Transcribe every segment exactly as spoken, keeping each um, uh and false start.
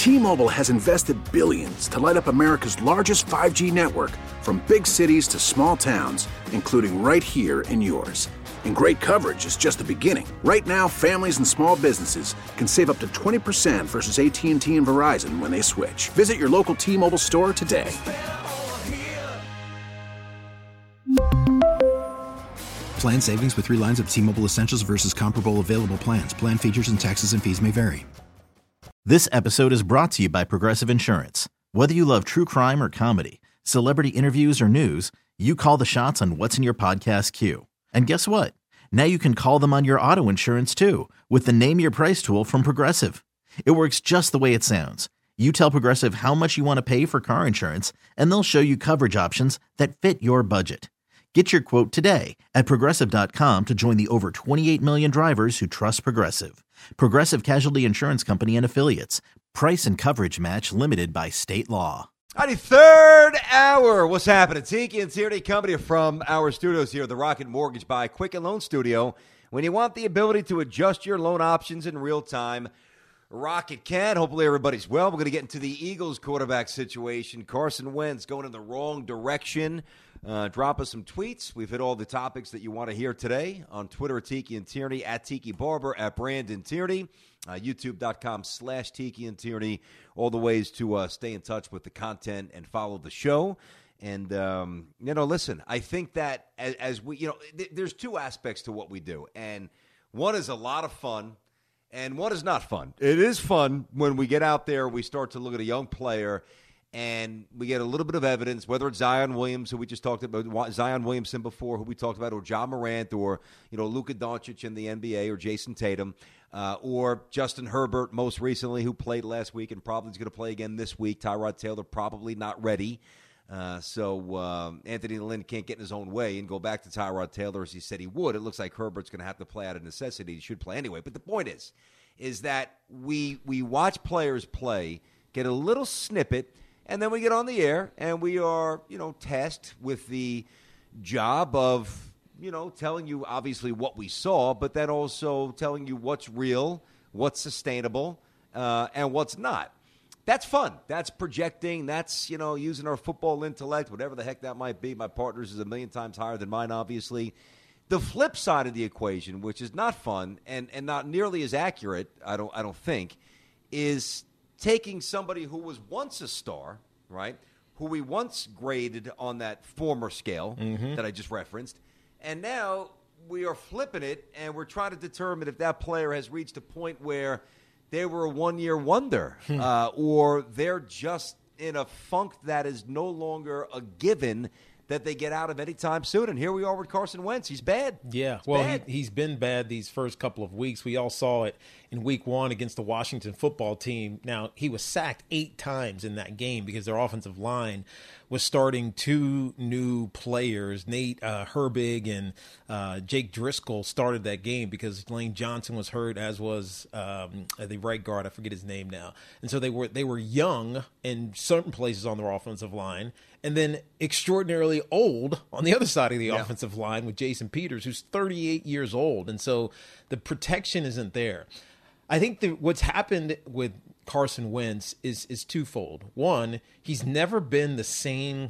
T-Mobile has invested billions to light up America's largest five G network, from big cities to small towns, including right here in yours. And great coverage is just the beginning. Right now, families and small businesses can save up to twenty percent versus A T and T and Verizon when they switch. Visit your local T-Mobile store today. Plan savings with three lines of T-Mobile Essentials versus comparable available plans. Plan features and taxes and fees may vary. This episode is brought to you by Progressive Insurance. Whether you love true crime or comedy, celebrity interviews or news, you call the shots on what's in your podcast queue. And guess what? Now you can call them on your auto insurance too with the Name Your Price tool from Progressive. It works just the way it sounds. You tell Progressive how much you want to pay for car insurance, and they'll show you coverage options that fit your budget. Get your quote today at Progressive dot com to join the over twenty-eight million drivers who trust Progressive. Progressive Casualty Insurance Company and Affiliates. Price and coverage match limited by state law. Alrighty, third hour. What's happening? Tiki and Tierney coming from our studios here at the Rocket Mortgage by Quicken Loan Studio. When you want the ability to adjust your loan options in real time, Rocket can. Hopefully everybody's well. We're going to get into the Eagles quarterback situation. Carson Wentz going in the wrong direction. Uh, drop us some tweets. We've hit all the topics that you want to hear today on Twitter at Tiki and Tierney, at Tiki Barber, at Brandon Tierney, uh, YouTube.com slash Tiki and Tierney. All the ways to uh, stay in touch with the content and follow the show. And, um, you know, listen, I think that as, as we, you know, th- there's two aspects to what we do. And one is a lot of fun, and one is not fun. It is fun when we get out there, we start to look at a young player, and we get a little bit of evidence, whether it's Zion Williams, who we just talked about, Zion Williamson before, who we talked about, or John Morant, or, you know, Luka Doncic in the N B A, or Jason Tatum, uh, or Justin Herbert most recently, who played last week and probably is going to play again this week. Tyrod Taylor probably not ready. Uh, so um, Anthony Lynn can't get in his own way and go back to Tyrod Taylor as he said he would. It looks like Herbert's going to have to play out of necessity. He should play anyway. But the point is, is that we we watch players play, get a little snippet, and then we get on the air, and we are, you know, tasked with the job of, you know, telling you obviously what we saw, but then also telling you what's real, what's sustainable, uh, and what's not. That's fun. That's projecting. That's, you know, using our football intellect, whatever the heck that might be. My partner's is a million times higher than mine, obviously. The flip side of the equation, which is not fun and, and not nearly as accurate, I don't I don't think, is taking somebody who was once a star, right, who we once graded on that former scale mm-hmm. that I just referenced, and now we are flipping it, and we're trying to determine if that player has reached a point where they were a one-year wonder uh, or they're just in a funk that is no longer a given that they get out of any time soon. And here we are with Carson Wentz. He's bad. Yeah, He's well, bad. He, he's been bad these first couple of weeks. We all saw it in week one against the Washington football team. Now, he was sacked eight times in that game because their offensive line was starting two new players. Nate uh, Herbig and uh, Jake Driscoll started that game because Lane Johnson was hurt, as was um, the right guard. I forget his name now. And so they were they were young in certain places on their offensive line, and then extraordinarily old on the other side of the yeah. offensive line with Jason Peters, who's thirty-eight years old. And so the protection isn't there. I think that what's happened with Carson Wentz is is twofold. One, he's never been the same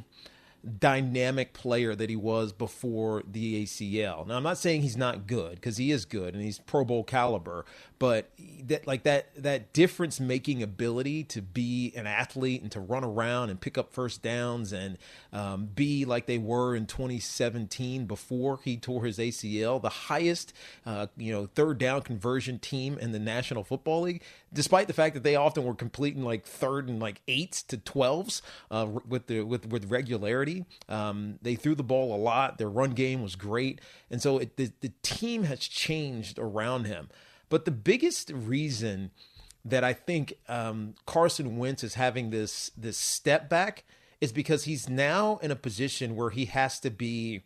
dynamic player that he was before the A C L. Now, I'm not saying he's not good, because he is good and he's Pro Bowl caliber, but that like that that difference making ability to be an athlete and to run around and pick up first downs and um, be like they were in twenty seventeen before he tore his A C L, the highest uh, you know third down conversion team in the National Football League, despite the fact that they often were completing like third and like eights to twelves uh, with the with with regularity. Um, they threw the ball a lot. Their run game was great. And so it, the, the team has changed around him. But the biggest reason that I think um, Carson Wentz is having this, this step back is because he's now in a position where he has to be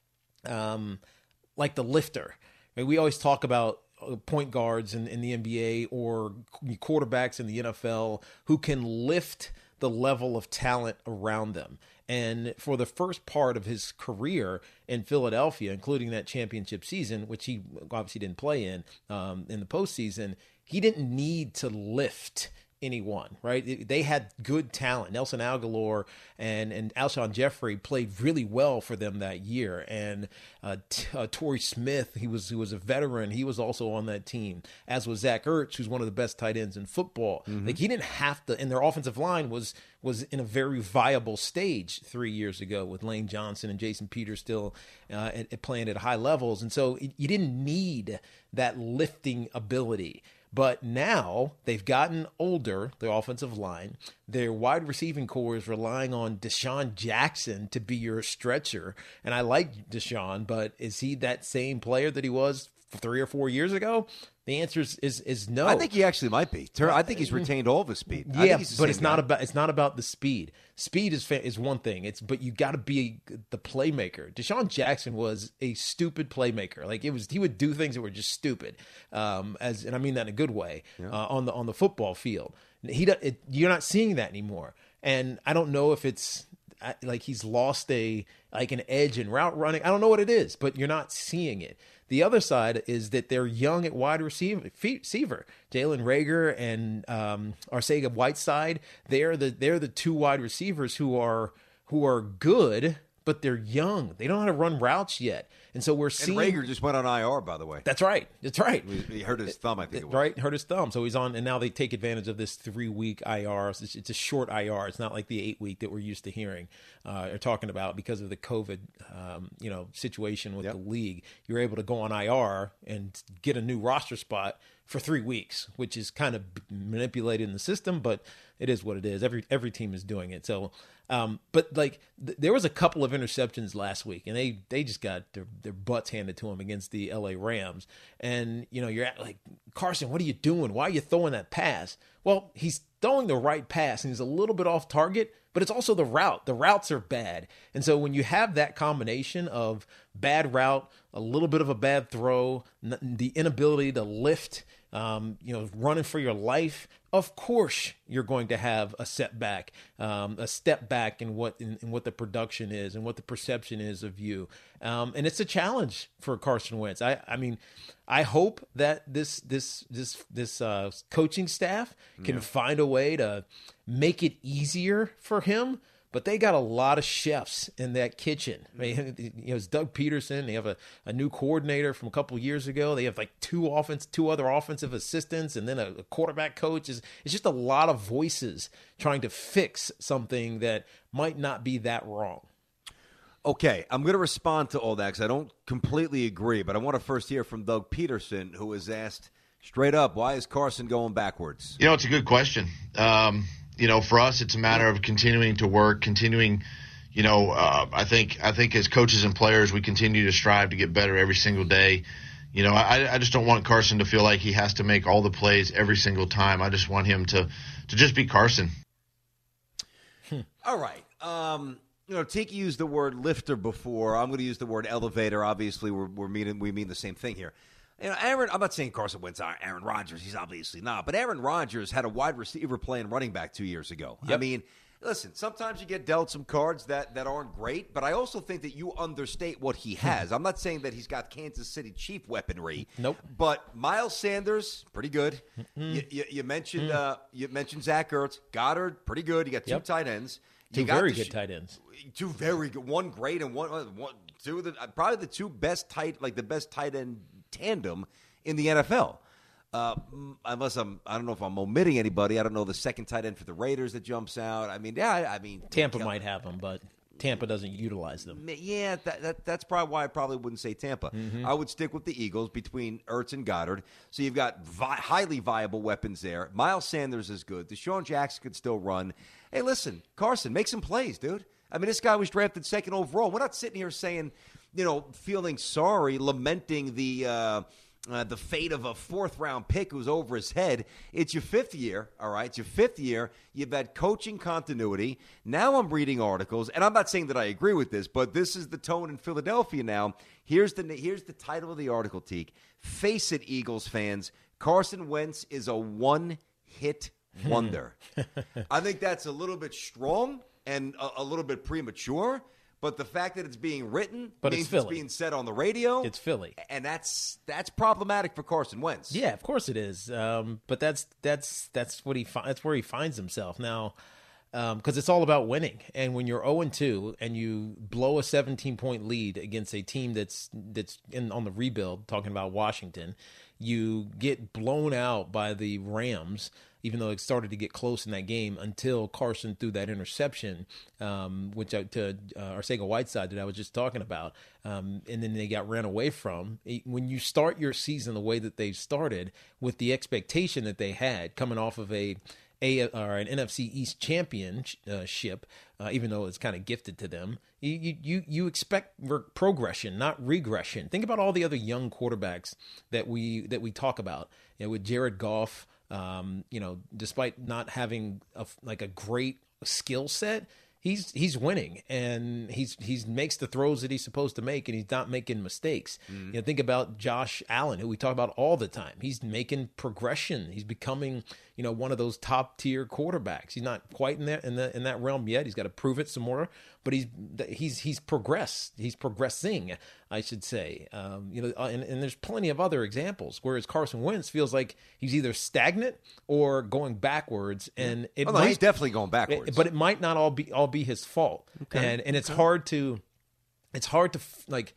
um, like the lifter. I mean, we always talk about point guards in, in the N B A or quarterbacks in the N F L who can lift the level of talent around them. And for the first part of his career in Philadelphia, including that championship season, which he obviously didn't play in um, in the postseason, he didn't need to lift anyone, right? They had good talent. Nelson Aguilar and, and Alshon Jeffrey played really well for them that year. And uh, T- uh, Torrey Smith, he was who was a veteran. He was also on that team, as was Zach Ertz, who's one of the best tight ends in football. Mm-hmm. Like he didn't have to, and their offensive line was was in a very viable stage three years ago with Lane Johnson and Jason Peters still uh, at, at playing at high levels. And so it, you didn't need that lifting ability. But now they've gotten older, the offensive line. Their wide receiving core is relying on Deshaun Jackson to be your stretcher. And I like Deshaun, but is he that same player that he was three or four years ago? The answer is, is is no. I think he actually might be. I think he's retained all of his speed. Yeah, I think he's but it's guy. not about it's not about the speed. Speed is is one thing. It's but you got to be the playmaker. Deshaun Jackson was a stupid playmaker. Like it was, he would do things that were just stupid. Um, as and I mean that in a good way yeah. uh, on the on the football field. He it, you're not seeing that anymore. And I don't know if it's like he's lost a like an edge in route running. I don't know what it is, but you're not seeing it. The other side is that they're young at wide receiver. receiver. Jalen Reagor and um, Arcega Whiteside, they're the they're the two wide receivers who are who are good, but they're young. They don't know how to run routes yet. And so we're seeing... And Reagor just went on I R, by the way. That's right. That's right. He hurt his thumb, I think it was. Right, hurt his thumb. So he's on, and now they take advantage of this three-week I R. It's, it's a short I R. It's not like the eight-week that we're used to hearing uh, or talking about because of the COVID um, you know, situation with yep. the league. You're able to go on I R and get a new roster spot for three weeks, which is kind of manipulated in the system, but it is what it is. Every every team is doing it. So, um, but like th- there was a couple of interceptions last week, and they they just got their, their butts handed to them against the L A Rams. And you know, you're at, like, Carson, what are you doing? Why are you throwing that pass? Well, he's throwing the right pass, and he's a little bit off target, but it's also the route. The routes are bad. And so when you have that combination of bad route, a little bit of a bad throw, n- the inability to lift, um, you know, running for your life, of course you're going to have a setback, um, a step back in what in, in what the production is and what the perception is of you. Um, and it's a challenge for Carson Wentz. I, I mean, I hope that this this this this uh, coaching staff can yeah. find a way to make it easier for him. But they got a lot of chefs in that kitchen. I mean, you know, it's Doug Peterson. They have a, a new coordinator from a couple of years ago. They have like two offense, two other offensive assistants, and then a, a quarterback coach. It's, it's just a lot of voices trying to fix something that might not be that wrong. Okay, I'm going to respond to all that because I don't completely agree, but I want to first hear from Doug Peterson, who was asked straight up, why is Carson going backwards? You know, it's a good question. Um You know, for us, it's a matter of continuing to work, continuing, you know, uh, I think I think as coaches and players, we continue to strive to get better every single day. You know, I, I just don't want Carson to feel like he has to make all the plays every single time. I just want him to, to just be Carson. Hmm. All right. Um, you know, Tiki used the word lifter before. I'm going to use the word elevator. Obviously, we're, we're meaning, we mean the same thing here. You know, Aaron, I'm not saying Carson Wentz are Aaron Rodgers. He's obviously not. But Aaron Rodgers had a wide receiver playing running back two years ago. Yep. I mean, listen, sometimes you get dealt some cards that, that aren't great, but I also think that you understate what he has. I'm not saying that he's got Kansas City Chief weaponry. Nope. But Miles Sanders, pretty good. You, you, you mentioned uh, you mentioned Zach Ertz. Goddard, pretty good. You got two yep. tight ends. Two you got very the, good tight ends. Two very good. One great and one, one two of the, probably the two best tight, like the best tight end tandem in the N F L. Uh, unless I'm, I don't know if I'm omitting anybody. I don't know the second tight end for the Raiders that jumps out. I mean, yeah, I, I mean, Tampa might have them, but Tampa doesn't utilize them. Yeah, that, that, that's probably why I probably wouldn't say Tampa. Mm-hmm. I would stick with the Eagles between Ertz and Goddard. So you've got vi- highly viable weapons there. Miles Sanders is good. Deshaun Jackson could still run. Hey, listen, Carson, make some plays, dude. I mean, this guy was drafted second overall. We're not sitting here saying, you know, feeling sorry, lamenting the uh, uh, the fate of a fourth-round pick who's over his head. It's your fifth year, all right? It's your fifth year. You've had coaching continuity. Now I'm reading articles, and I'm not saying that I agree with this, but this is the tone in Philadelphia now. Here's the here's the title of the article, Teak. Face it, Eagles fans, Carson Wentz is a one-hit wonder. I think that's a little bit strong and a, a little bit premature, But the fact that it's being written but means it's, it's being said on the radio. It's Philly. And that's that's problematic for Carson Wentz. Yeah, of course it is. Um, but that's that's that's what he fi- that's where he finds himself now, because um, it's all about winning. And when you're oh and two and you blow a seventeen point lead against a team that's that's in on the rebuild, talking about Washington, you get blown out by the Rams, even though it started to get close in that game until Carson threw that interception, um, which I, to uh, Arcega-Whiteside that I was just talking about, um, and then they got ran away from. When you start your season the way that they started, with the expectation that they had coming off of a A or an N F C East championship, uh, even though it's kind of gifted to them, you you you expect re- progression, not regression. Think about all the other young quarterbacks that we that we talk about, you know, with Jared Goff. Um, you know, despite not having a, like a great skill set, he's he's winning, and he's he's makes the throws that he's supposed to make, and he's not making mistakes. Mm-hmm. You know, think about Josh Allen, who we talk about all the time. He's making progression. He's becoming, you know, one of those top tier quarterbacks. He's not quite in that in that in that realm yet. He's got to prove it some more, but he's he's he's progressed. He's progressing, I should say. Um, you know, and, and there's plenty of other examples. Whereas Carson Wentz feels like he's either stagnant or going backwards, and it oh, no, might, he's definitely going backwards. It, but it might not all be all be his fault, okay. and and it's okay. hard to it's hard to like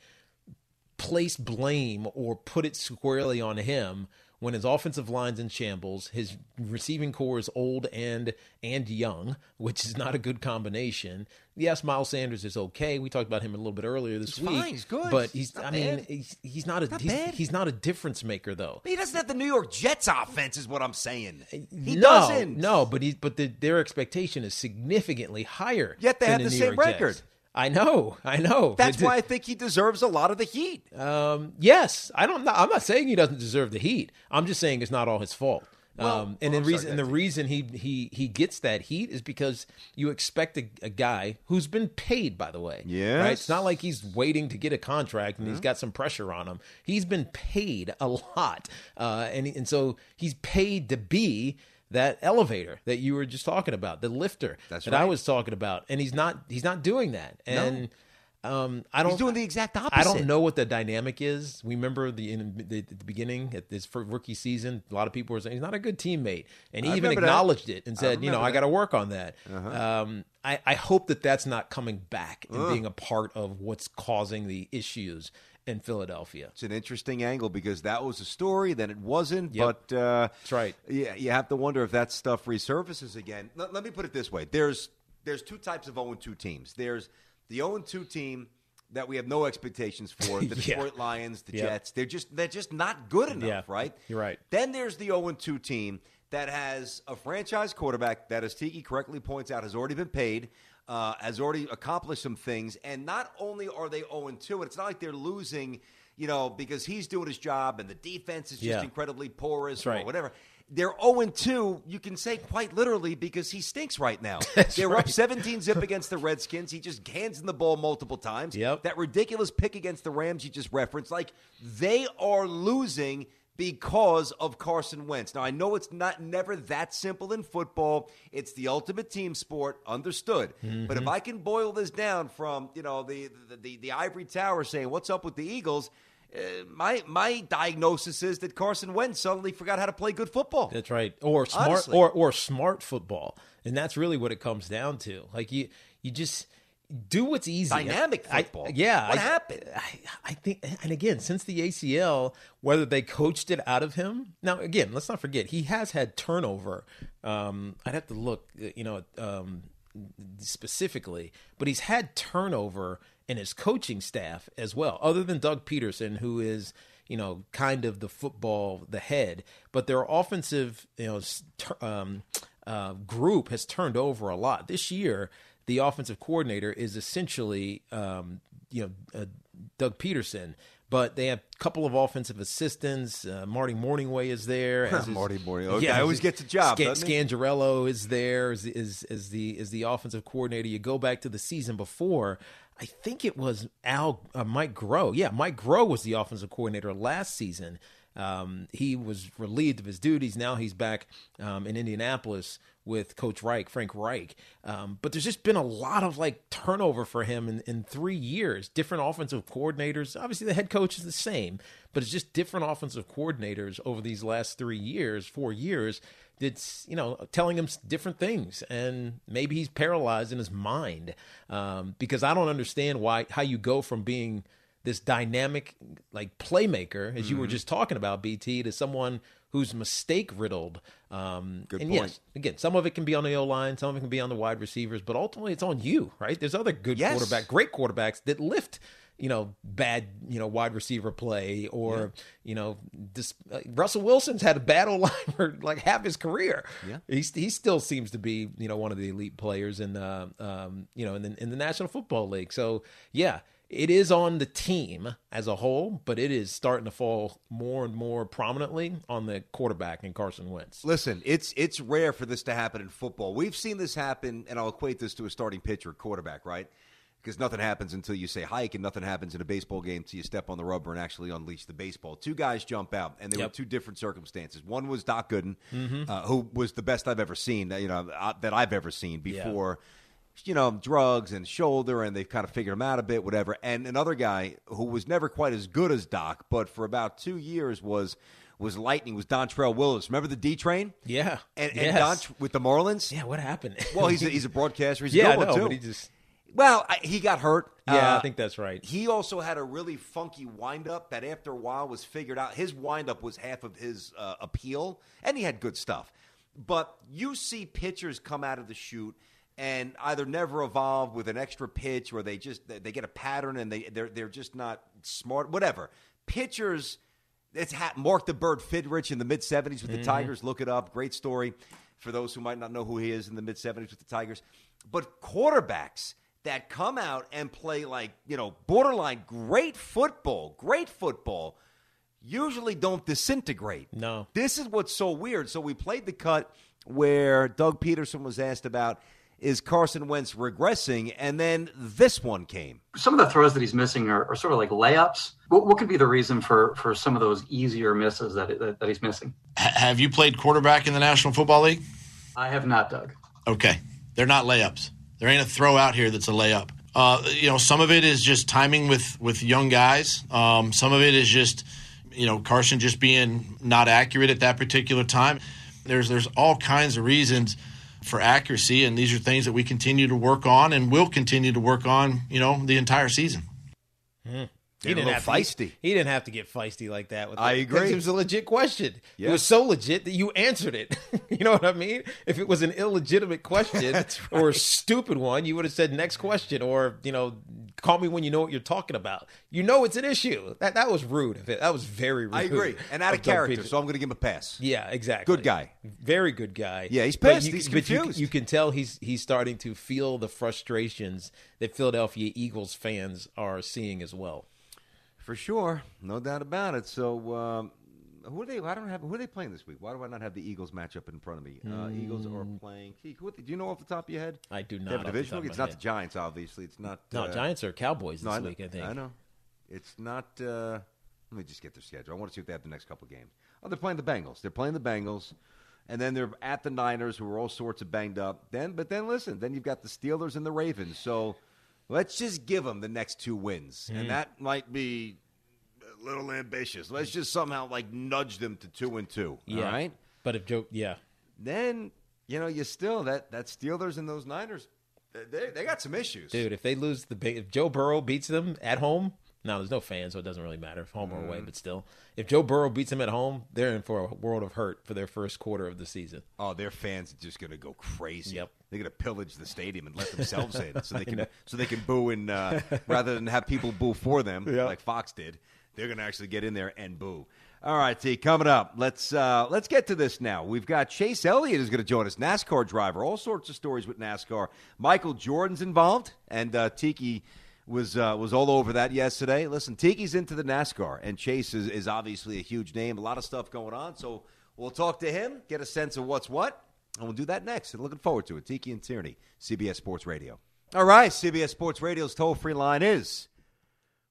place blame or put it squarely on him when his offensive line's in shambles, his receiving core is old and and young, which is not a good combination. Yes, Miles Sanders is okay. We talked about him a little bit earlier this he's week. Fine. He's good. But he's, not I bad. mean, he's, he's not a not he's, bad. he's not a difference maker though. He doesn't have the New York Jets offense, is what I'm saying. He no, doesn't. No, but he but the, their expectation is significantly higher. Yet they than have the, the New same York record. Jets. I know, I know. That's it, why I think he deserves a lot of the heat. Um, yes, I don't. I'm not saying he doesn't deserve the heat. I'm just saying it's not all his fault. Well, um, and well, the reason, sorry, and the reason he he he gets that heat is because you expect a, a guy who's been paid. By the way, yes. right? It's not like he's waiting to get a contract and mm-hmm. he's got some pressure on him. He's been paid a lot, uh, and and so he's paid to be that elevator that you were just talking about, the lifter That's that right. I was talking about, and he's not he's not doing that, and. No. Um, I don't. He's doing the exact opposite. I don't know what the dynamic is. We remember the in the, the, the beginning at this rookie season, a lot of people were saying he's not a good teammate, and he I even remember acknowledged that. it and I said, "You know, remember I got to work on that." Uh-huh. Um, I, I hope that that's not coming back and Uh. being a part of what's causing the issues in Philadelphia. It's an interesting angle because that was a story, then it wasn't. Yep. But uh, That's right. Yeah, you have to wonder if that stuff resurfaces again. Let, let me put it this way: there's there's two types of oh and two teams. There's the oh and two team that we have no expectations for, the Yeah. Detroit Lions, the Yep. Jets. They're just they're just not good enough, Yeah. right? You're right. Then there's the oh and two team that has a franchise quarterback that, as Tiki correctly points out, has already been paid, uh, has already accomplished some things, and not only are they oh and two, and it's not like they're losing, you know, because he's doing his job and the defense is just Yeah. incredibly porous That's or right. whatever. They're oh and two, you can say quite literally, because he stinks right now. That's They're right. up seventeen zip against the Redskins. He just hands them the ball multiple times. Yep. That ridiculous pick against the Rams you just referenced. Like, they are losing because of Carson Wentz. Now, I know it's not never that simple in football. It's the ultimate team sport, understood. Mm-hmm. But if I can boil this down from, you know, the the, the, the ivory tower saying, what's up with the Eagles? Uh, my my diagnosis is that Carson Wentz suddenly forgot how to play good football. That's right. Or smart Honestly. or or smart football. And that's really what it comes down to. Like you you just do what's easy. Dynamic I- football. yeah. What I, happened? I, I think, and again, since the A C L, whether they coached it out of him. Now, again, let's not forget, he has had turnover. Um, I'd have to look, you know, um, specifically, but he's had turnover in his coaching staff as well, other than Doug Peterson, who is, you know, kind of the football, the head, but their offensive, you know, um, uh, group has turned over a lot this year. The offensive coordinator is essentially, um, you know, uh, Doug Peterson, but they have a couple of offensive assistants. Uh, Marty Morningway is there. As is, Marty Morningway. Yeah, always gets a job, Scan- doesn't he? Scangarello is there is, is, is, the, is the offensive coordinator. You go back to the season before, I think it was Al uh, Mike Groh. Yeah, Mike Groh was the offensive coordinator last season. Um, he was relieved of his duties. Now he's back um, in Indianapolis with Coach Reich, Frank Reich. Um, but there's just been a lot of like turnover for him in, in three years. Different offensive coordinators. Obviously, the head coach is the same, but it's just different offensive coordinators over these last three years, four years. That's, you know, telling him different things, and maybe he's paralyzed in his mind um, because I don't understand why how you go from being this dynamic like playmaker, as you mm-hmm. were just talking about, B T, to someone who's mistake riddled. Um, Good and point. Yes, again, some of it can be on the O-line, some of it can be on the wide receivers, but ultimately it's on you, right? There's other good yes. quarterback, great quarterbacks that lift, you know, bad, you know, wide receiver play, or, yeah. you know, this, uh, Russell Wilson's had a bad O-line for like half his career. Yeah. He, he still seems to be, you know, one of the elite players in, uh, um, you know, in the, in the National Football League. So, yeah. It is on the team as a whole, but it is starting to fall more and more prominently on the quarterback in Carson Wentz. Listen, it's it's rare for this to happen in football. We've seen this happen, and I'll equate this to a starting pitcher, quarterback, right? Because nothing happens until you say hike, and nothing happens in a baseball game until you step on the rubber and actually unleash the baseball. Two guys jump out, and they yep. were two different circumstances. One was Doc Gooden, mm-hmm. uh, who was the best I've ever seen, you know, uh, that I've ever seen before. Yeah. You know, drugs and shoulder, and they've kind of figured him out a bit, whatever. And another guy who was never quite as good as Doc, but for about two years was was lightning, was Dontrell Willis. Remember the D Train? Yeah. And, yes. and Don with the Marlins? Yeah, what happened? Well, he's a, he's a broadcaster. He's a yeah, good I know, one, too. But he just... Well, I, he got hurt. Yeah, uh, I think that's right. He also had a really funky windup that after a while was figured out. His windup was half of his uh, appeal, and he had good stuff. But you see pitchers come out of the chute and either never evolve with an extra pitch, or they just they get a pattern and they they're they're just not smart. Whatever. Pitchers, it's ha- Mark the Bird Fidrich in the mid seventies with mm-hmm. the Tigers. Look it up. Great story for those who might not know who he is in the mid seventies with the Tigers. But quarterbacks that come out and play like, you know, borderline great football, great football, usually don't disintegrate. No. This is what's so weird. So we played the cut where Doug Peterson was asked about, is Carson Wentz regressing? And then this one came. Some of the throws that he's missing are, are sort of like layups. What, what could be the reason for, for some of those easier misses that, that that he's missing? H- have you played quarterback in the National Football League? I have not, Doug. Okay. They're not layups. There ain't a throw out here that's a layup. Uh, you know, some of it is just timing with, with young guys. Um, some of it is just, you know, Carson just being not accurate at that particular time. There's there's all kinds of reasons for accuracy, and these are things that we continue to work on and will continue to work on, you know, the entire season. Mm. He didn't have feisty. To, he, he didn't have to get feisty like that. With I it, agree. It was a legit question. Yeah. It was so legit that you answered it. You know what I mean? If it was an illegitimate question right. or a stupid one, you would have said next question, or, you know, call me when you know what you're talking about. You know it's an issue. That that was rude. That was very rude. I agree. And out of character, so I'm going to give him a pass. Yeah, exactly. Good guy. Very good guy. Yeah, he's pissed. You, he's but confused. You, you can tell he's he's starting to feel the frustrations that Philadelphia Eagles fans are seeing as well. For sure, no doubt about it. So, um, who are they? I don't have. Who are they playing this week? Why do I not have the Eagles matchup in front of me? Uh, mm. Eagles are playing. Who, do you know off the top of your head? I do not. They have a divisional. It's not head. the Giants, obviously. It's not. No, uh, Giants are Cowboys this no, I week. I think. I know. It's not. Uh, let me just get their schedule. I want to see if they have the next couple of games. Oh, they're playing the Bengals. They're playing the Bengals, and then they're at the Niners, who are all sorts of banged up. Then, but then listen. Then you've got the Steelers and the Ravens. So let's just give them the next two wins, mm. and that might be a little ambitious. Let's just somehow like nudge them to two and two. Yeah. All right. But if Joe, yeah, then you know you still that that Steelers and those Niners, they they got some issues, dude. If they lose the if Joe Burrow beats them at home, now there's no fans, so it doesn't really matter if home mm. or away. But still, if Joe Burrow beats them at home, they're in for a world of hurt for their first quarter of the season. Oh, their fans are just gonna go crazy. Yep. They're gonna pillage the stadium and let themselves in, so they can so they can boo and uh, rather than have people boo for them yep. like Fox did. They're going to actually get in there and boo. All right, T, coming up, let's uh, let's get to this now. We've got Chase Elliott is going to join us, NASCAR driver. All sorts of stories with NASCAR. Michael Jordan's involved, and uh, Tiki was uh, was all over that yesterday. Listen, Tiki's into the NASCAR, and Chase is, is obviously a huge name. A lot of stuff going on, so we'll talk to him, get a sense of what's what, and we'll do that next. And looking forward to it. Tiki and Tierney, C B S Sports Radio. All right, C B S Sports Radio's toll-free line is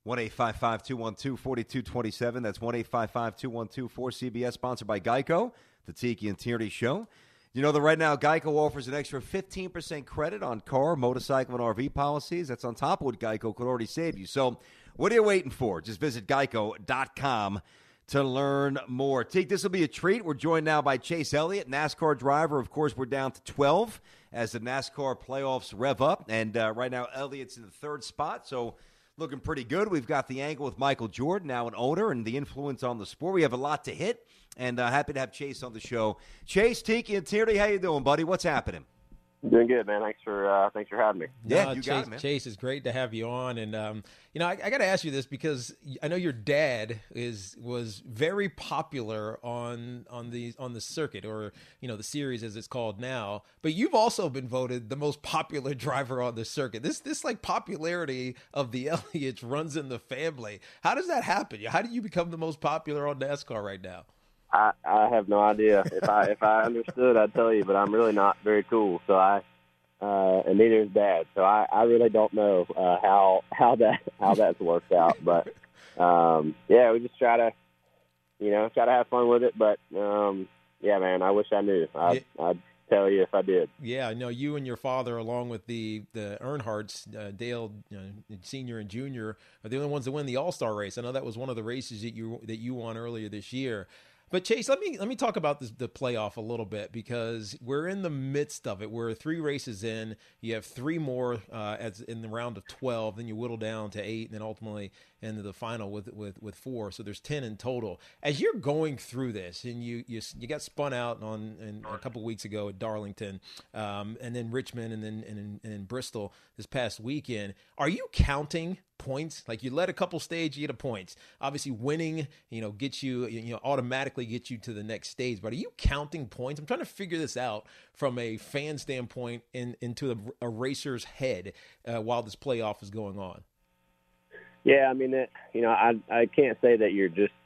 one eight five five, two one two, four two two seven. That's one eight five five, two one two, four C B S, sponsored by Geico, the Tiki and Tierney Show. You know that right now Geico offers an extra fifteen percent credit on car, motorcycle, and R V policies. That's on top of what Geico could already save you. So what are you waiting for? Just visit geico dot com to learn more. Teak, this will be a treat. We're joined now by Chase Elliott, NASCAR driver. Of course, we're down to twelve as the NASCAR playoffs rev up. And uh, right now, Elliott's in the third spot, so looking pretty good. We've got the angle with Michael Jordan, now an owner, and the influence on the sport. We have a lot to hit, and uh, happy to have Chase on the show. Chase, Tiki, and Tierney, how you doing, buddy? What's happening? Doing good, man. Thanks for uh, thanks for having me. Yeah, no, you Chase, got it, man. Chase, it's great to have you on, and um, you know, I, I got to ask you this because I know your dad is was very popular on on the on the circuit, or you know, the series as it's called now. But you've also been voted the most popular driver on the circuit. This this like popularity of the Elliotts runs in the family. How does that happen? How do you become the most popular on NASCAR right now? I, I have no idea. If I if I understood, I'd tell you, but I'm really not very cool. So I uh, and neither is Dad. So I, I really don't know uh, how how that how that's worked out. But um, yeah, we just try to you know try to have fun with it. But um, yeah, man, I wish I knew. I, Yeah. I'd tell you if I did. Yeah, I know you and your father, along with the the Earnhardts, uh, Dale you know, Senior and Junior, are the only ones that win the All Star race. I know that was one of the races that you that you won earlier this year. But Chase, let me let me talk about this, the playoff a little bit, because we're in the midst of it. We're three races in. You have three more uh, as in the round of twelve. Then you whittle down to eight, and then ultimately into the final with with with four. So there's ten in total. As you're going through this, and you you, you got spun out on in, a couple of weeks ago at Darlington, um, and then Richmond, and then and, and in Bristol this past weekend. Are you counting points? Like, you let a couple stage, you get a points. Obviously, winning, you know, gets you, you know, automatically get you to the next stage. But are you counting points? I'm trying to figure this out from a fan standpoint in, into a, a racer's head uh, while this playoff is going on. Yeah, I mean, it, you know, I I can't say that you're just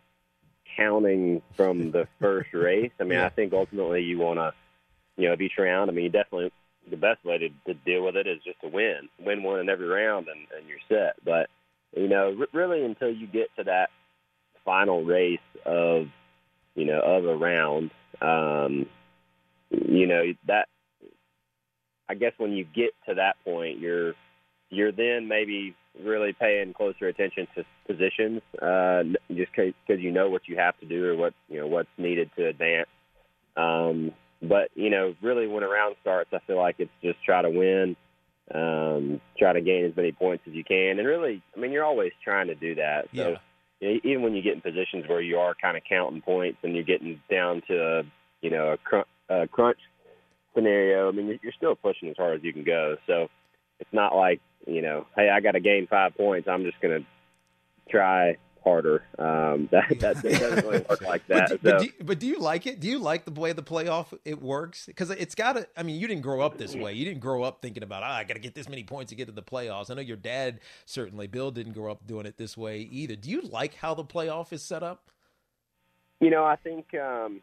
counting from the first race. I mean, Yeah. I think ultimately you want to, you know, each round. I mean, you definitely, the best way to, to deal with it is just to win, win one in every round, and, and you're set. But, you know, r- really until you get to that final race of, you know, of a round, um, you know, that, I guess when you get to that point, you're, you're then maybe really paying closer attention to positions, uh, just because you know what you have to do or what, you know, what's needed to advance. Um, But, you know, really when a round starts, I feel like it's just try to win, um, try to gain as many points as you can. And really, I mean, you're always trying to do that. So Yeah. you know, even when you get in positions where you are kind of counting points and you're getting down to, a, you know, a, cr- a crunch scenario, I mean, you're, you're still pushing as hard as you can go. So it's not like, you know, hey, I got to gain five points. I'm just going to try harder. Um, that, that, that doesn't really work like that. But do, but, So- do you, but do you like it? Do you like the way the playoff it works? Because it's got to. I mean, you didn't grow up this way. You didn't grow up thinking about, ah, I got to get this many points to get to the playoffs. I know your dad certainly, Bill, didn't grow up doing it this way either. Do you like how the playoff is set up? You know, I think um,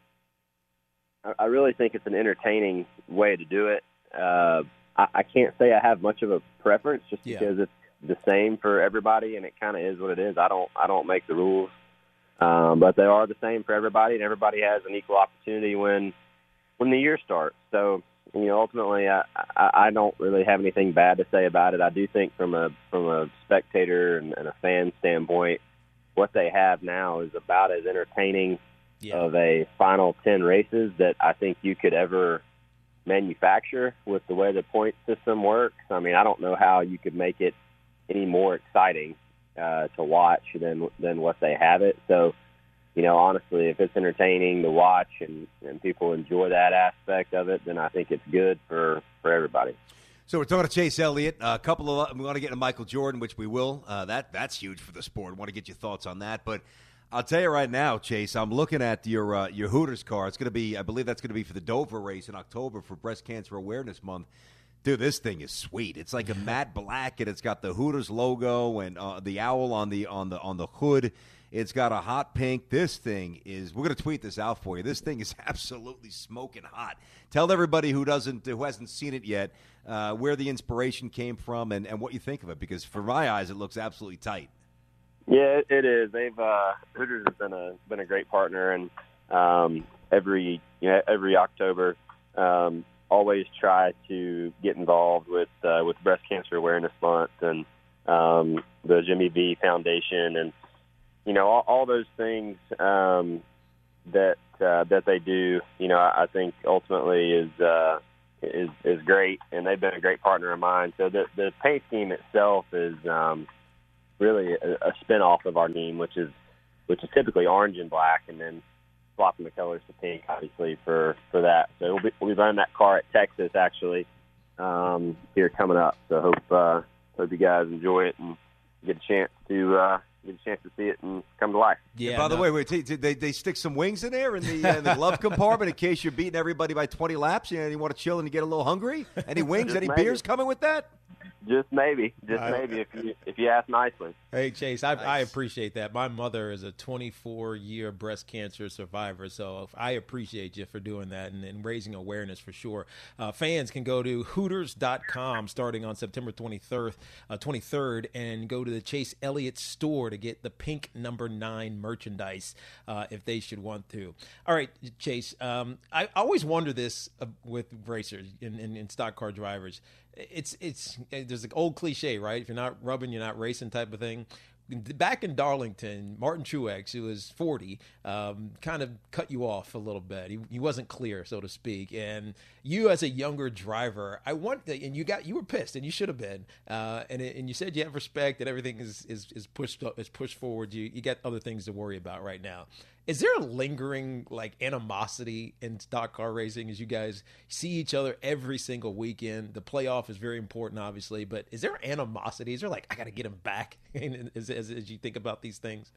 I, I really think it's an entertaining way to do it. Uh, I, I can't say I have much of a preference, just Yeah. because it's the same for everybody, and it kind of is what it is. I don't I don't make the rules, um, but they are the same for everybody, and everybody has an equal opportunity when when the year starts. So, you know, ultimately, I, I, I don't really have anything bad to say about it. I do think from a from a spectator and, and a fan standpoint, what they have now is about as entertaining Yeah. of a final ten races that I think you could ever manufacture with the way the point system works. I mean, I don't know how you could make it any more exciting uh, to watch than than what they have it. So, you know, honestly, if it's entertaining to watch and, and people enjoy that aspect of it, then I think it's good for, for everybody. So we're talking to Chase Elliott. A couple of we want to get to Michael Jordan, which we will. Uh, that that's huge for the sport. Want to get your thoughts on that, but I'll tell you right now, Chase. I'm looking at your uh, your Hooters car. It's going to be, I believe, that's going to be for the Dover race in October for Breast Cancer Awareness Month. Dude, this thing is sweet. It's like a matte black, and it's got the Hooters logo and uh, the owl on the on the on the hood. It's got a hot pink. This thing is. We're going to tweet this out for you. This thing is absolutely smoking hot. Tell everybody who doesn't who hasn't seen it yet uh, where the inspiration came from and, and what you think of it, because for my eyes, it looks absolutely tight. Yeah, it is. They've uh, Hooters has been a been a great partner, and um, every you know every October, um, always try to get involved with uh, with Breast Cancer Awareness Month and um, the Jimmy V Foundation, and you know all, all those things um, that uh, that they do. You know, I, I think ultimately is uh, is is great, and they've been a great partner of mine. So the the paint scheme itself is. Um, really a, a spin-off of our team, which is which is typically orange and black, and then swapping the colors to pink, obviously, for, for that. So we'll be, we'll be running that car at Texas, actually, um, here coming up. So hope uh, hope you guys enjoy it and get a chance to uh, get a chance to see it and come to life. Yeah. By no. the way, wait, t- t- they they stick some wings in there in the, uh, in the glove compartment in case you're beating everybody by twenty laps. You know, you want to chill and you get a little hungry. Any wings? Any maybe. beers coming with that? Just maybe, just I, maybe if you if you ask nicely. Hey Chase, I, nice. I appreciate that. My mother is a twenty-four year breast cancer survivor, so I appreciate you for doing that and, and raising awareness for sure. Uh, fans can go to Hooters dot com starting on September twenty-third, uh, twenty-third, and go to the Chase Elliott store to get the pink number nine merchandise uh, if they should want to. All right, Chase. Um, I always wonder this uh, with racers and, and, and stock car drivers. It's it's there's an old cliche, right? If you're not rubbing, you're not racing type of thing. Back in Darlington, Martin Truex, who was forty, um, kind of cut you off a little bit. He, he wasn't clear, so to speak. And you, as a younger driver, I want, and you got you were pissed, and you should have been. Uh, and and you said you have respect, and everything is is is pushed is pushed forward. You you got other things to worry about right now. Is there a lingering like animosity in stock car racing as you guys see each other every single weekend? The playoff is very important, obviously, but is there animosity? Is there like, I got to get him back as, as, as you think about these things?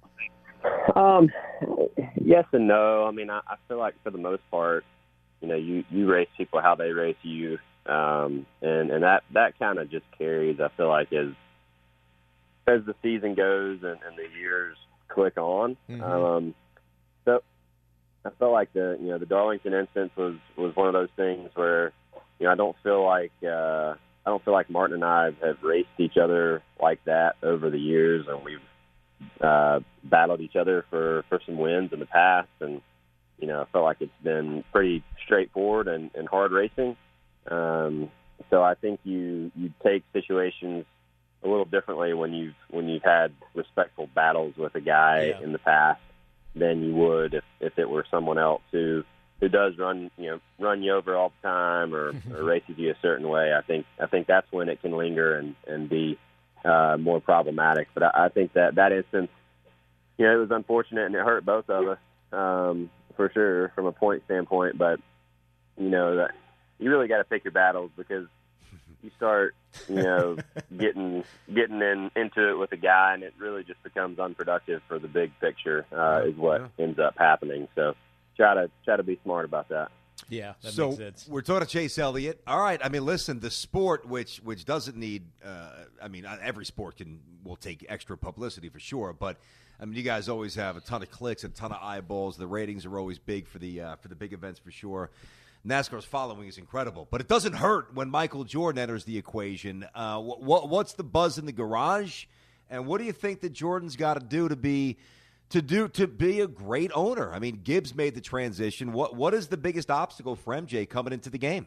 Um, yes and no. I mean, I, I feel like for the most part, you know, you, you race people how they race you. Um, and, and that, that kind of just carries, I feel like, as, as the season goes and, and the years click on. Mm-hmm. Um, So I felt like the you know the Darlington instance was, was one of those things where you know I don't feel like uh, I don't feel like Martin and I have raced each other like that over the years, and we've uh, battled each other for, for some wins in the past, and you know I felt like it's been pretty straightforward and, and hard racing. Um, so I think you you take situations a little differently when you've when you've had respectful battles with a guy yeah. in the past than you would if, if it were someone else who, who does run, you know, run you over all the time or, or races you a certain way. I think, I think that's when it can linger and, and be uh, more problematic. But I, I think that that instance, you know, it was unfortunate and it hurt both of us um, for sure from a point standpoint. But, you know, that you really got to pick your battles because you start, you know, getting getting in into it with a guy, and it really just becomes unproductive for the big picture. Uh, is what yeah. ends up happening. So try to try to be smart about that. Yeah, that so makes sense. We're talking to Chase Elliott. All right, I mean, listen, the sport, which which doesn't need, uh, I mean, every sport can will take extra publicity for sure, but I mean, you guys always have a ton of clicks, a ton of eyeballs. The ratings are always big for the uh, for the big events for sure. NASCAR's following is incredible, but it doesn't hurt when Michael Jordan enters the equation. Uh, what, what's the buzz in the garage, and what do you think that Jordan's got to do to be to do to be a great owner? I mean, Gibbs made the transition. What what is the biggest obstacle for M J coming into the game?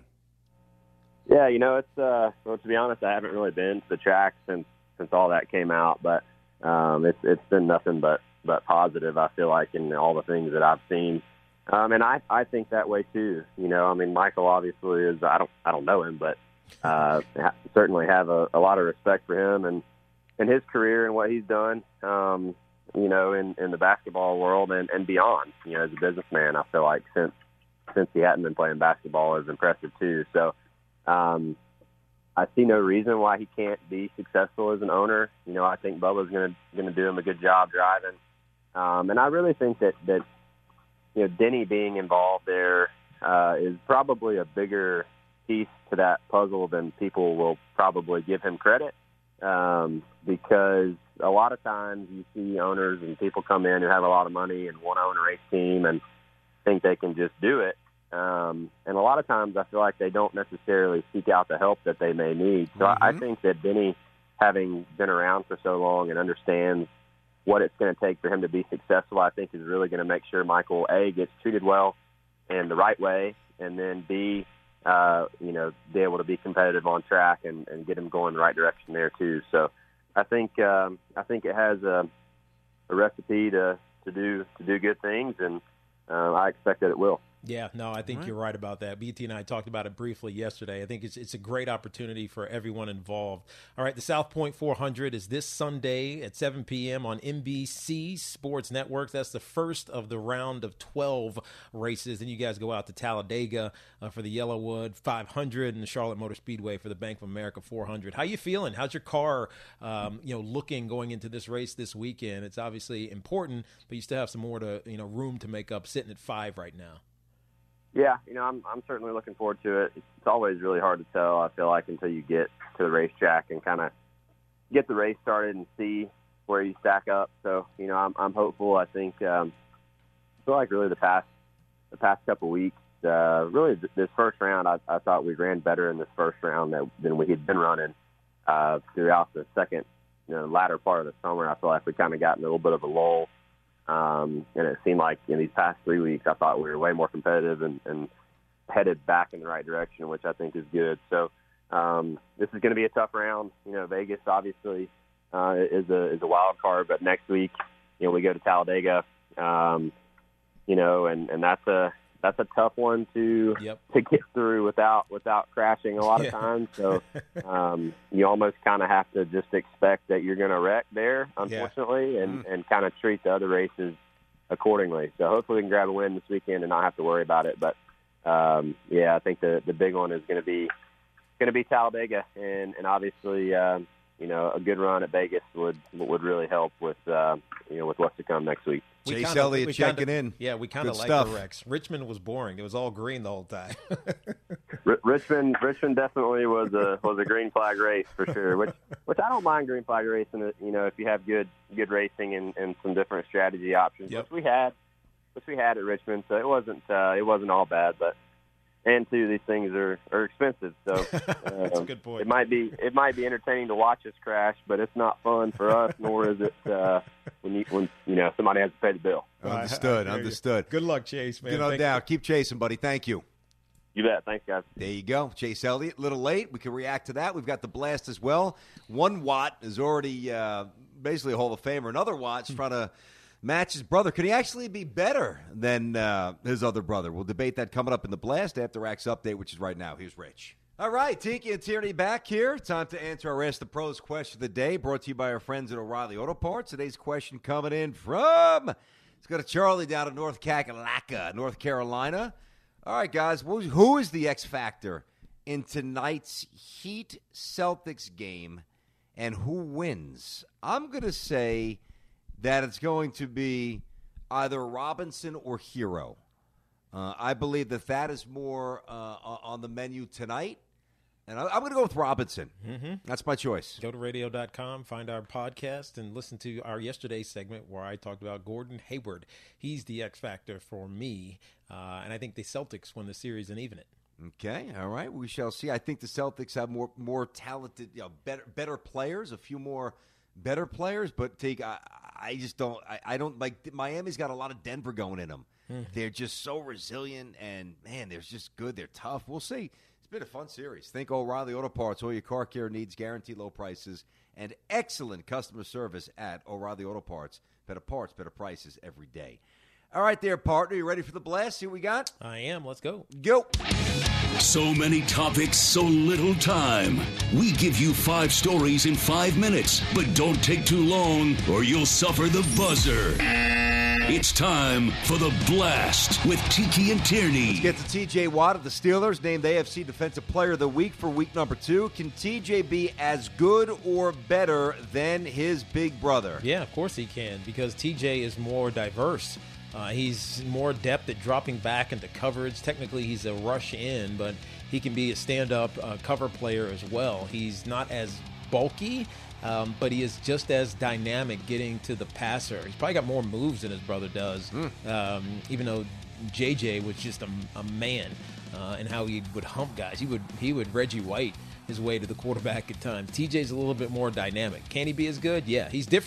Yeah, you know, it's uh, well, to be honest, I haven't really been to the track since since all that came out, but um, it's it's been nothing but but positive. I feel like in all the things that I've seen. Um, and I, I think that way too. You know, I mean, Michael obviously is. I don't, I don't know him, but uh, ha- certainly have a, a lot of respect for him and, and his career and what he's done. Um, you know, in, in the basketball world and, and beyond. You know, as a businessman, I feel like since since he hadn't been playing basketball is impressive too. So, um, I see no reason why he can't be successful as an owner. You know, I think Bubba's going to going to do him a good job driving, um, and I really think that that. You know, Denny being involved there uh, is probably a bigger piece to that puzzle than people will probably give him credit um, because a lot of times you see owners and people come in who have a lot of money and want to own a race team and think they can just do it. Um, and a lot of times I feel like they don't necessarily seek out the help that they may need. So mm-hmm. I think that Denny, having been around for so long and understands what it's going to take for him to be successful, I think, is really going to make sure Michael, A, gets treated well and the right way, and then B, uh, you know, be able to be competitive on track and, and get him going the right direction there too. So I think um, I think it has a, a recipe to, to do to do good things, and uh, I expect that it will. Yeah, no, I think right. you're right about that. B T and I talked about it briefly yesterday. I think it's it's a great opportunity for everyone involved. All right, the South Point four hundred is this Sunday at seven p.m. on N B C Sports Network. That's the first of the round of twelve races. Then you guys go out to Talladega uh, for the Yellowwood five hundred and the Charlotte Motor Speedway for the Bank of America four hundred. How you feeling? How's your car um, you know, looking going into this race this weekend? It's obviously important, but you still have some more to, you know, room to make up, sitting at five right now. Yeah, you know, I'm I'm certainly looking forward to it. It's, it's always really hard to tell, I feel like, until you get to the racetrack and kind of get the race started and see where you stack up. So, you know, I'm I'm hopeful. I think um, I feel like really the past the past couple of weeks, uh, really th- this first round, I, I thought we ran better in this first round that, than we had been running uh, throughout the second, you know, latter part of the summer. I feel like we kind of got in a little bit of a lull. Um, and it seemed like in these past three weeks, I thought we were way more competitive and, and headed back in the right direction, which I think is good. So um, this is going to be a tough round. You know, Vegas obviously uh, is a is a wild card, but next week, you know, we go to Talladega. Um, you know, and, and that's a that's a tough one to yep. to get through without without crashing a lot yeah. of times. So um, you almost kind of have to just expect that you're going to wreck there, unfortunately, yeah. and, mm. and kind of treat the other races accordingly. So hopefully we can grab a win this weekend and not have to worry about it. But um, yeah, I think the the big one is going to be going to be Talladega, and and obviously um, you know, a good run at Vegas would would really help with uh, you know, with what's to come next week. Chase kinda, Elliott checking kinda, in. Yeah, we kind of like stuff. the wrecks. Richmond was boring. It was all green the whole time. R- Richmond, Richmond definitely was a was a green flag race for sure. Which, which I don't mind green flag racing. You know, if you have good good racing and, and some different strategy options, yep. which we had, which we had at Richmond. So it wasn't uh, it wasn't all bad, but. And two, these things are, are expensive, so um, that's a good point. It might be it might be entertaining to watch us crash, but it's not fun for us. Nor is it uh, when you when you know somebody has to pay the bill. Understood. I, I understood. Good luck, Chase. Man, you know, now keep chasing, buddy. Thank you. You bet. Thanks, guys. There you go, Chase Elliott. A little late. We can react to that. We've got the blast as well. One Watt is already uh, basically a Hall of Famer. Another Watt's trying to match his brother. Could he actually be better than uh, his other brother? We'll debate that coming up in the blast after Rack's update, which is right now. Here's Rich. All right, Tiki and Tierney back here. Time to answer our Ask the Pros question of the day, brought to you by our friends at O'Reilly Auto Parts. Today's question coming in from, let's go to Charlie down in North Kakalaka, North Carolina. All right, guys, who is the X factor in tonight's Heat Celtics game, and who wins? I'm going to say that it's going to be either Robinson or Hero. Uh, I believe that that is more uh, on the menu tonight. And I, I'm going to go with Robinson. Mm-hmm. That's my choice. Go to radio dot com, find our podcast, and listen to our yesterday segment where I talked about Gordon Hayward. He's the X factor for me, uh, and I think the Celtics win the series and even it. Okay, all right. We shall see. I think the Celtics have more more talented, you know, better better players, a few more better players, but take I, I just don't I, I don't like Miami's got a lot of Denver going in them. Mm-hmm. They're just so resilient, and man, they're just good. They're tough. We'll see. It's been a fun series. Think O'Reilly Auto Parts. All your car care needs, guaranteed low prices, and excellent customer service at O'Reilly Auto Parts. Better parts, better prices every day. All right there, partner. You ready for the blast? See what we got? I am. Let's go. Go. So many topics, so little time. We give you five stories in five minutes, but don't take too long or you'll suffer the buzzer. It's time for the blast with Tiki and Tierney. Let's get to T J Watt of the Steelers, named A F C Defensive Player of the Week for week number two. Can T J be as good or better than his big brother? Yeah, of course he can, because T J is more diverse. Uh, he's more adept at dropping back into coverage. Technically, he's a rush in, but he can be a stand-up uh, cover player as well. He's not as bulky, um, but he is just as dynamic getting to the passer. He's probably got more moves than his brother does, mm. um, even though J J was just a, a man uh, and how he would hump guys. He would he would Reggie White his way to the quarterback at times. T J's a little bit more dynamic. Can he be as good? Yeah, he's different.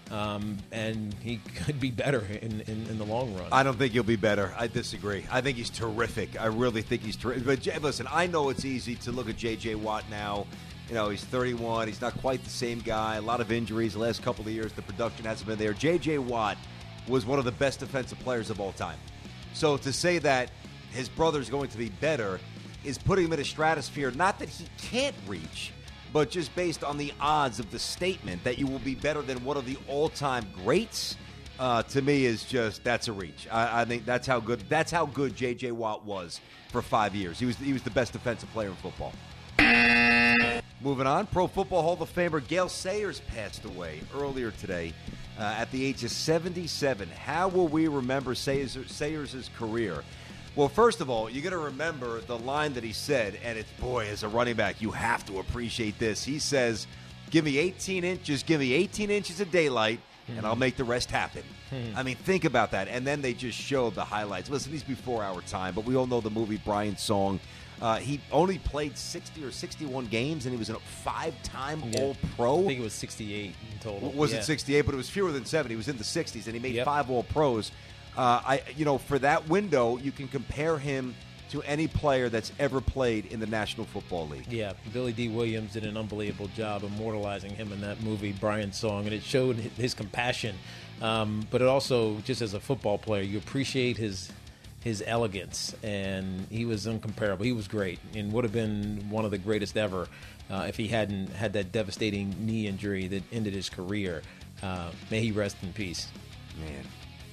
Um, and he could be better in, in, in the long run. I don't think he'll be better. I disagree. I think he's terrific. I really think he's terrific. But J- listen, I know it's easy to look at J J. Watt now. You know, he's thirty-one. He's not quite the same guy. A lot of injuries the last couple of years. The production hasn't been there. J J. Watt was one of the best defensive players of all time. So to say that his brother's going to be better is putting him in a stratosphere, not that he can't reach, but just based on the odds of the statement that you will be better than one of the all-time greats, uh, to me is just, that's a reach. I, I think that's how good that's how good J J. Watt was for five years. He was he was the best defensive player in football. Moving on, Pro Football Hall of Famer Gale Sayers passed away earlier today uh, at the age of seventy-seven. How will we remember Sayers, Sayers' career? Well, first of all, you're going to remember the line that he said, and it's, boy, as a running back, you have to appreciate this. He says, give me eighteen inches, give me eighteen inches of daylight, mm-hmm. and I'll make the rest happen. Mm-hmm. I mean, think about that. And then they just showed the highlights. Listen, he's before our time, but we all know the movie Brian Song. Uh, he only played sixty or sixty-one games, and he was a five-time yeah. All-Pro. I think it was sixty-eight in total. Was yeah. it sixty-eight? But it was fewer than seventy. He was in the sixties, and he made yep. five All-Pros. Uh, I, you know, for that window, you can compare him to any player that's ever played in the National Football League. Yeah, Billy D. Williams did an unbelievable job immortalizing him in that movie, Brian Song, and it showed his compassion. Um, but it also, just as a football player, you appreciate his his elegance, and he was incomparable. He was great, and would have been one of the greatest ever uh, if he hadn't had that devastating knee injury that ended his career. Uh, may he rest in peace. Man.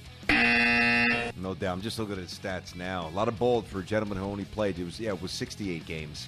No doubt. I'm just looking at his stats now. A lot of bold for a gentleman who only played. It was yeah, it was sixty-eight games.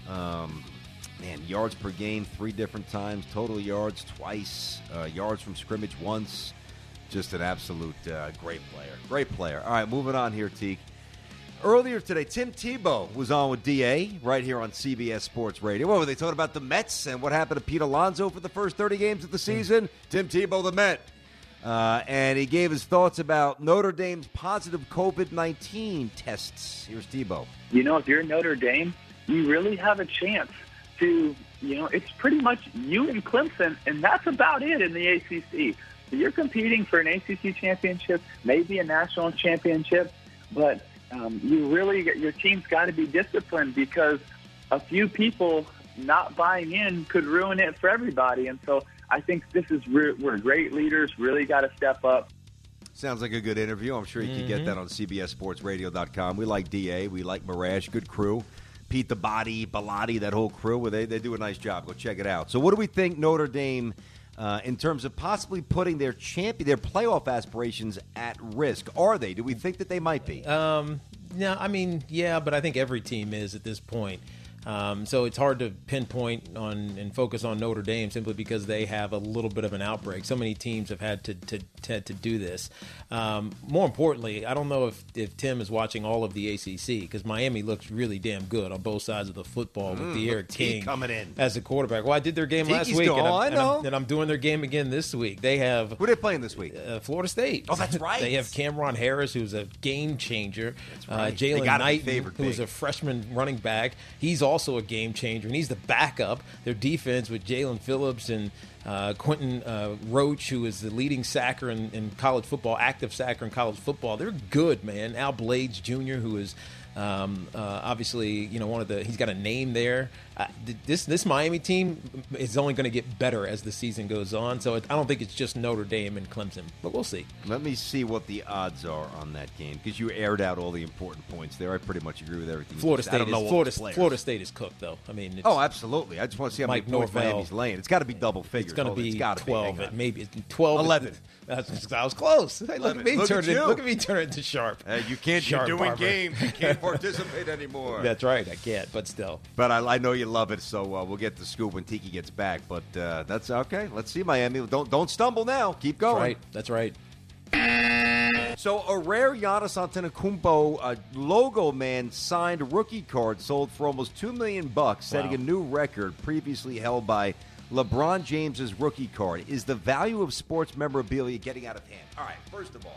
Um, man, yards per game three different times. Total yards twice. Uh, yards from scrimmage once. Just an absolute uh, great player. Great player. All right, moving on here, Teak. Earlier today, Tim Tebow was on with D A right here on C B S Sports Radio. What were they talking about? The Mets and what happened to Pete Alonso for the first thirty games of the season? Mm. Tim Tebow, the Met. Uh, and he gave his thoughts about Notre Dame's positive COVID nineteen tests. Here's Tebow. You know, if you're Notre Dame, you really have a chance to, you know, it's pretty much you and Clemson, and that's about it in the A C C. So you're competing for an A C C championship, maybe a national championship, but um, you really, your team's got to be disciplined because a few people not buying in could ruin it for everybody. And so I think this is re- we're great leaders, really got to step up. Sounds like a good interview. I'm sure you mm-hmm. can get that on C B S Sports Radio dot com. We like D A. We like Marash. Good crew. Pete the Body, Bellotti, that whole crew. Well, they, they do a nice job. Go check it out. So what do we think Notre Dame, uh, in terms of possibly putting their champion, their playoff aspirations at risk? Are they? Do we think that they might be? Um, no, I mean, yeah, but I think every team is at this point. Um, so it's hard to pinpoint on and focus on Notre Dame simply because they have a little bit of an outbreak. So many teams have had to to, to, to do this. Um, more importantly, I don't know if, if Tim is watching all of the A C C because Miami looks really damn good on both sides of the football with mm, D'Eriq King coming in as a quarterback. Well, I did their game Tiki's last week, going, and, I'm, I and, know. I'm, and I'm doing their game again this week. They have who are they playing this week? Uh, Florida State. Oh, that's right. They have Cameron Harris, who's a game changer. That's right. Uh, Jalen Knight, who is a freshman running back. He's also a game changer. And he's the backup. Their defense with Jalen Phillips and uh, Quentin uh, Roach, who is the leading sacker in, in college football, active sacker in college football. They're good, man. Al Blades Junior, who is um, uh, obviously, you know, one of the – he's got a name there. Uh, this this Miami team is only going to get better as the season goes on. So it, I don't think it's just Notre Dame and Clemson, but we'll see. Let me see what the odds are on that game because you aired out all the important points there. I pretty much agree with everything. Florida State is Florida, Florida State is cooked though. I mean, it's, oh, absolutely. I just want to see how Mike many points Norvell. Miami's laying. It's got to be double figures. It's going to be it's twelve, be, maybe twelve, eleven. That's, I was close. Hey, look at me look turn at it. you. Look at me turn it into sharp. Uh, you can't. Sharp you're doing Barber. games. You can't participate anymore. That's right. I can't. But still. But I, I know you love it. So uh, we'll get the scoop when Tiki gets back. But uh, that's okay. Let's see, Miami. Don't don't stumble now. Keep going. That's right. That's right. So a rare Giannis Antetokounmpo uh, logo man signed rookie card sold for almost two million bucks, setting Wow. a new record previously held by LeBron James's rookie card. Is the value of sports memorabilia getting out of hand? All right, first of all,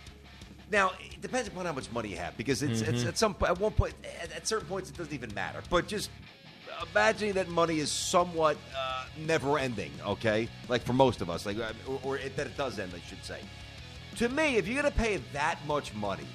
now it depends upon how much money you have because it's, mm-hmm. it's at some at one point at, at certain points it doesn't even matter. But just imagining that money is somewhat uh, never ending, okay? Like for most of us, like or, or it, that it does end, I should say. To me, if you're going to pay that much money,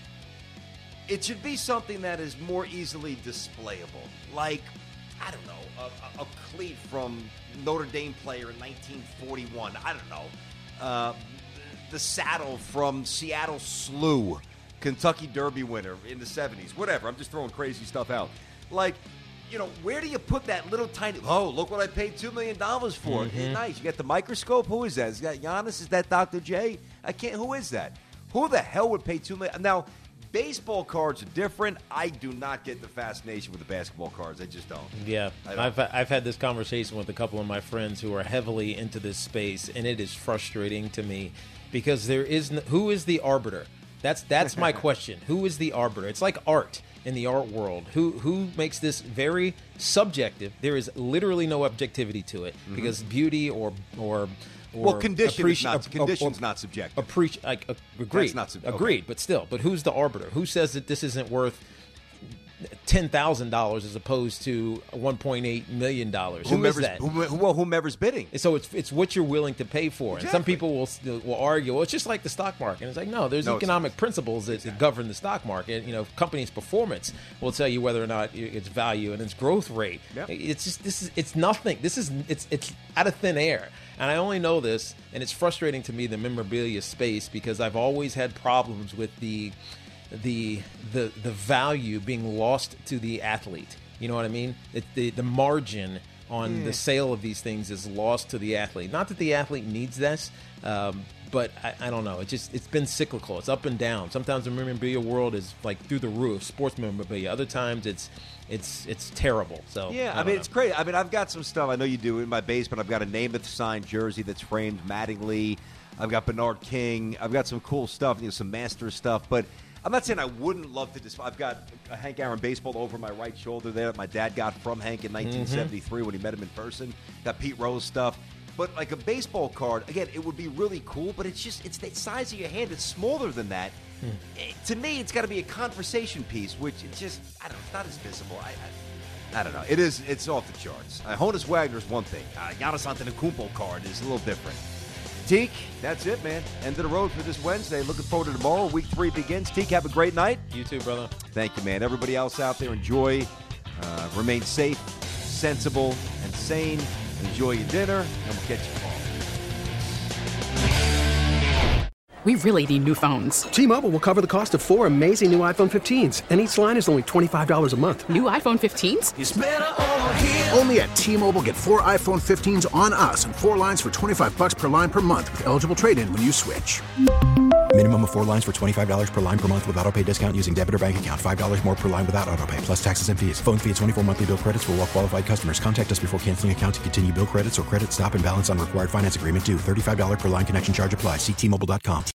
it should be something that is more easily displayable. Like, I don't know, a, a cleat from Notre Dame player in nineteen forty-one. I don't know. Uh, the saddle from Seattle Slew, Kentucky Derby winner in the seventies. Whatever. I'm just throwing crazy stuff out. Like, you know, where do you put that little tiny, oh, look what I paid two million dollars for. Mm-hmm. It's nice. You got the microscope? Who is that? Is that Giannis? Is that Doctor J? I can't. Who is that? Who the hell would pay two million dollars? Now, baseball cards are different. I do not get the fascination with the basketball cards. I just don't. Yeah, I've I've had this conversation with a couple of my friends who are heavily into this space, and it is frustrating to me because there is no, who is the arbiter? That's that's my question. Who is the arbiter? It's like art in the art world. Who who makes this very subjective? There is literally no objectivity to it mm-hmm. because beauty or or Or well, condition appreci- is not, condition's or, or, not subjective. Appreci- like, uh, agreed. That's not sub- okay. Agreed, but still. But who's the arbiter? Who says that this isn't worth ten thousand dollars as opposed to one point eight million dollars? Who is that? Who, well, whomever's bidding. So it's it's what you're willing to pay for. Exactly. And some people will will argue, well, it's just like the stock market. And it's like, no, there's no, economic principles that, exactly. that govern the stock market. You know, companies' performance will tell you whether or not its value and its growth rate. Yep. It's just this is it's nothing. This is it's it's out of thin air. And I only know this, and it's frustrating to me, the memorabilia space, because I've always had problems with the the the the value being lost to the athlete. You know what I mean? It, the the margin on yeah. the sale of these things is lost to the athlete. Not that the athlete needs this, um, but I, I don't know. It just it's been cyclical. It's up and down. Sometimes the memorabilia world is like through the roof, sports memorabilia. Other times it's it's it's terrible. So yeah, I, I mean know. it's great. I mean I've got some stuff. I know you do in my basement. I've got a Namath signed jersey that's framed Mattingly. I've got Bernard King. I've got some cool stuff. You know, some Masters stuff, but. I'm not saying I wouldn't love to display. I've got a Hank Aaron baseball over my right shoulder there that my dad got from Hank in nineteen seventy-three mm-hmm. when he met him in person. Got Pete Rose stuff. But like a baseball card, again, it would be really cool, but it's just, it's the size of your hand. It's smaller than that. Mm. It, to me, it's got to be a conversation piece, which it's just, I don't know, it's not as visible. I, I, I don't know. It is, it's off the charts. Uh, Honus Wagner's one thing. Uh, Giannis Antetokounmpo card is a little different. Teak, that's it, man. End of the road for this Wednesday. Looking forward to tomorrow. Week three begins. Teak, have a great night. You too, brother. Thank you, man. Everybody else out there, enjoy. Uh, remain safe, sensible, and sane. Enjoy your dinner, and we'll catch you tomorrow. We really need new phones. T-Mobile will cover the cost of four amazing new iPhone fifteens, and each line is only twenty-five dollars a month. New iPhone fifteens? It's better over here. Only at T-Mobile, get four iPhone fifteens on us and four lines for twenty-five dollars per line per month with eligible trade-in when you switch. Minimum of four lines for twenty-five dollars per line per month with autopay discount using debit or bank account. five dollars more per line without autopay, plus taxes and fees. Phone fee at twenty-four monthly bill credits for well-qualified customers. Contact us before canceling account to continue bill credits or credit stop and balance on required finance agreement due. thirty-five dollars per line connection charge applies. See T Mobile dot com.